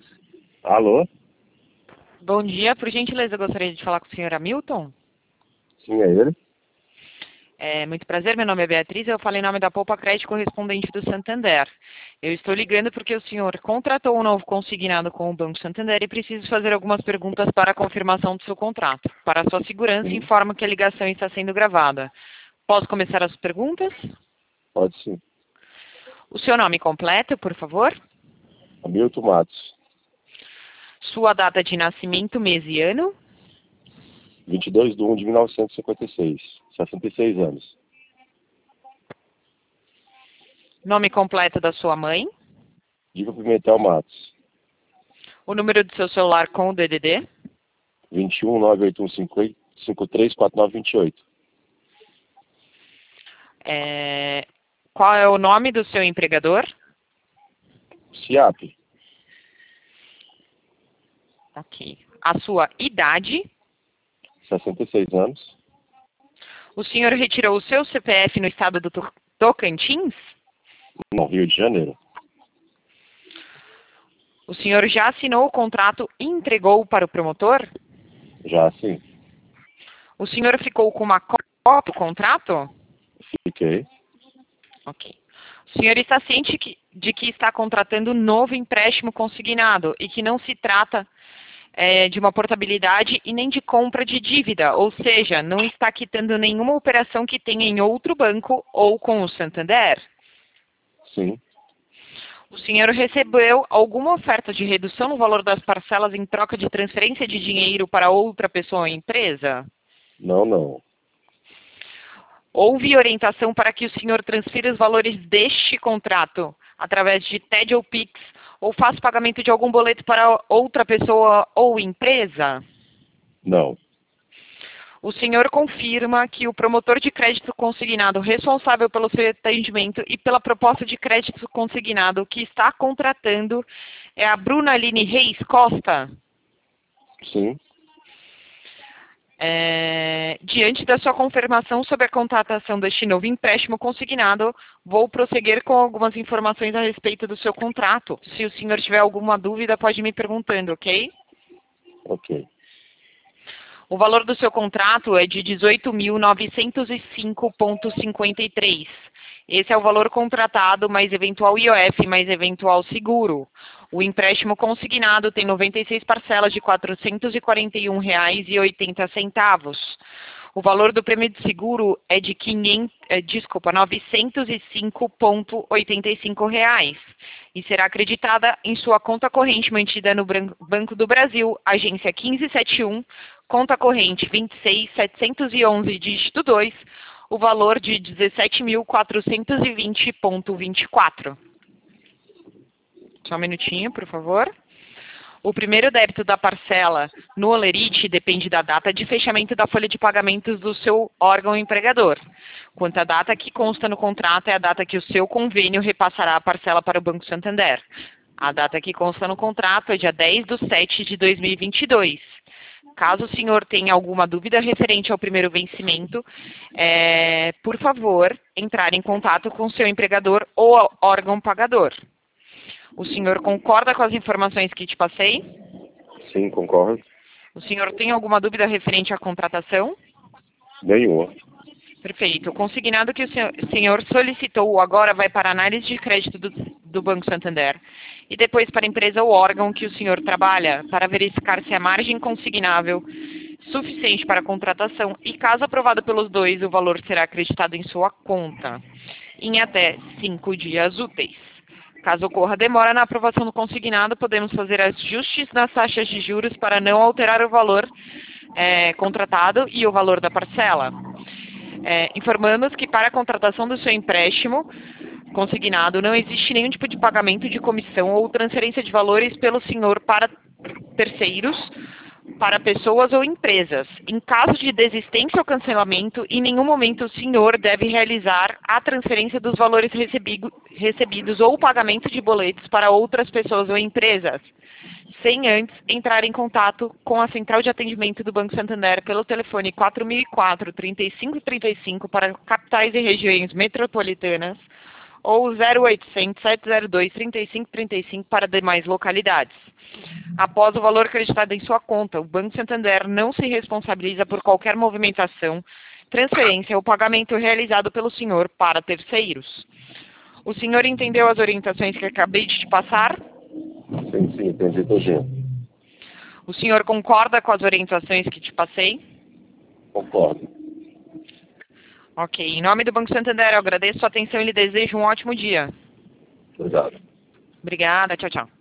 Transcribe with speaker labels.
Speaker 1: Alô?
Speaker 2: Bom dia, por gentileza, eu gostaria de falar com o senhor Hamilton.
Speaker 1: Sim, é ele?
Speaker 2: Muito prazer, meu nome é Beatriz, eu falo em nome da Poupa Crédito correspondente do Santander. Eu estou ligando porque o senhor contratou um novo consignado com o Banco Santander e preciso fazer algumas perguntas para a confirmação do seu contrato. Para a sua segurança,
Speaker 1: Sim.
Speaker 2: informo que a ligação está sendo gravada. Posso começar as perguntas?
Speaker 1: Pode sim.
Speaker 2: O seu nome completo, por favor?
Speaker 1: Hamilton Matos,
Speaker 2: Sua data de nascimento, mês e ano?
Speaker 1: 22 de 1 de 1956, 66 anos.
Speaker 2: Nome completo da sua mãe?
Speaker 1: Diva Pimentel Matos,
Speaker 2: O número do seu celular com o DDD?
Speaker 1: 21 981 534928.
Speaker 2: Qual é o nome do seu empregador?
Speaker 1: CIAP,
Speaker 2: Ok. A sua idade?
Speaker 1: 66 anos.
Speaker 2: O senhor retirou o seu CPF no estado do Tocantins?
Speaker 1: No Rio de Janeiro.
Speaker 2: O senhor já assinou o contrato e entregou para o promotor?
Speaker 1: Já sim.
Speaker 2: O senhor ficou com uma cópia do contrato?
Speaker 1: Fiquei.
Speaker 2: Ok. O senhor está ciente de que está contratando um novo empréstimo consignado e que não se trata de uma portabilidade e nem de compra de dívida, ou seja, não está quitando nenhuma operação que tenha em outro banco ou com o Santander?
Speaker 1: Sim.
Speaker 2: O senhor recebeu alguma oferta de redução no valor das parcelas em troca de transferência de dinheiro para outra pessoa ou empresa?
Speaker 1: Não.
Speaker 2: Houve orientação para que o senhor transfira os valores deste contrato através de TED ou Pix ou faça pagamento de algum boleto para outra pessoa ou empresa?
Speaker 1: Não.
Speaker 2: O senhor confirma que o promotor de crédito consignado responsável pelo seu atendimento e pela proposta de crédito consignado que está contratando é a Bruna Aline Reis Costa?
Speaker 1: Sim.
Speaker 2: Diante da sua confirmação sobre a contratação deste novo empréstimo consignado, vou prosseguir com algumas informações a respeito do seu contrato. Se o senhor tiver alguma dúvida, pode me perguntando, ok?
Speaker 1: Ok.
Speaker 2: O valor do seu contrato é de 18.905,53. Esse é o valor contratado, mais eventual IOF, mais eventual seguro. O empréstimo consignado tem 96 parcelas de R$ 441,80. O valor do prêmio de seguro é de R$ 905,85 e será acreditada em sua conta corrente mantida no Banco do Brasil, agência 1571, conta corrente 26711, dígito 2, o valor de 17.420,24. Só um minutinho, por favor. O primeiro débito da parcela no Olerite depende da data de fechamento da folha de pagamentos do seu órgão empregador. Quanto à data que consta no contrato, é a data que o seu convênio repassará a parcela para o Banco Santander. A data que consta no contrato é dia 10/7/2022. Caso o senhor tenha alguma dúvida referente ao primeiro vencimento, por favor, entrar em contato com o seu empregador ou órgão pagador. O senhor concorda com as informações que te passei?
Speaker 1: Sim, concordo.
Speaker 2: O senhor tem alguma dúvida referente à contratação?
Speaker 1: Nenhuma.
Speaker 2: Perfeito. O consignado que o senhor solicitou agora vai para a análise de crédito do Banco Santander e depois para a empresa ou órgão que o senhor trabalha para verificar se a margem consignável suficiente para a contratação e, caso aprovado pelos dois, o valor será acreditado em sua conta em até 5 dias úteis. Caso ocorra demora na aprovação do consignado, podemos fazer ajustes nas taxas de juros para não alterar o valor contratado e o valor da parcela. Informamos que para a contratação do seu empréstimo consignado não existe nenhum tipo de pagamento de comissão ou transferência de valores pelo senhor para terceiros, para pessoas ou empresas. Em caso de desistência ou cancelamento, em nenhum momento o senhor deve realizar a transferência dos valores recebidos ou o pagamento de boletos para outras pessoas ou empresas, sem antes entrar em contato com a Central de Atendimento do Banco Santander pelo telefone 4004-3535 para capitais e regiões metropolitanas ou 0800 702 3535 para demais localidades. Após o valor acreditado em sua conta, o Banco Santander não se responsabiliza por qualquer movimentação, transferência ou pagamento realizado pelo senhor para terceiros. O senhor entendeu as orientações que acabei de te passar?
Speaker 1: Sim, entendi tudinho.
Speaker 2: O senhor concorda com as orientações que te passei?
Speaker 1: Concordo.
Speaker 2: Ok. Em nome do Banco Santander, eu agradeço a sua atenção e lhe desejo um ótimo dia.
Speaker 1: Obrigado.
Speaker 2: Obrigada. Tchau, tchau.